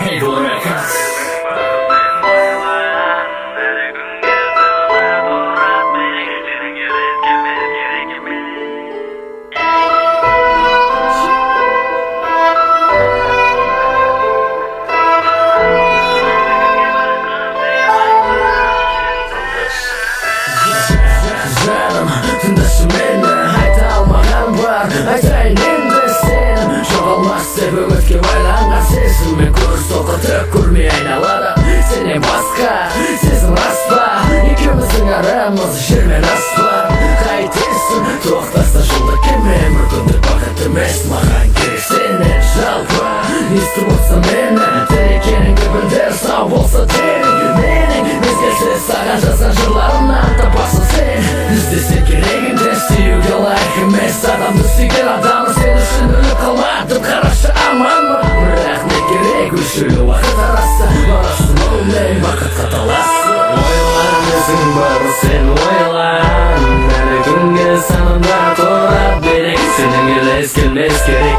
Halo Records. Tındaşı meni hayta almağan var Aytayın endi sen Жоғалмас деп үмітке байланған сезіммен көріс тоқтатып көрмей айналады Сенен басқа сезім рас па екеуміздің арамыз жер мен аспан Қайтесің тоқтаса жолда кеме бір күндік бақыт емес маған керек сенен жалпы естіп отырсам мені тірі екеніңді білдір сау болса теңің менің мезгілсіз саған жазған жырларымнан табасың сен іздесе керегіңді сүюге лайық емес адамды сүйген адамы сен үшін өліп қалмадым қарашы аманмын бірақ не керек өшігі уақыт арасы барасың оңай бақытқа таласың ойлан өзің бар сен ойлан әлі күнге санамда тұрады берек сенің елес келмес керек